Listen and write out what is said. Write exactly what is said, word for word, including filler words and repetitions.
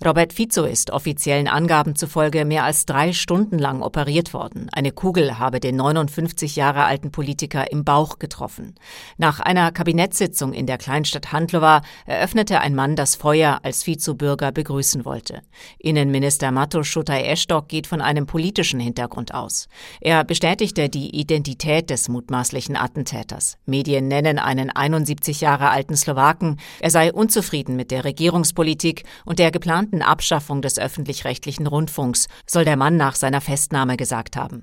Robert Fico ist offiziellen Angaben zufolge mehr als drei Stunden lang operiert worden. Eine Kugel habe den neunundfünfzig Jahre alten Politiker im Bauch getroffen. Nach einer Kabinettssitzung in der Kleinstadt Handlowa eröffnete ein Mann das Feuer, als Fico Bürger begrüßen wollte. Innenminister Mato Szotaj-Estok geht von einem politischen Hintergrund aus. Er bestätigte die Identität des mutmaßlichen Attentäters. Medien nennen einen einundsiebzig Jahre alten Slowaken. Er sei unzufrieden mit der Regierungspolitik und der geplanten Abschaffung des öffentlich-rechtlichen Rundfunks, soll der Mann nach seiner Festnahme gesagt haben.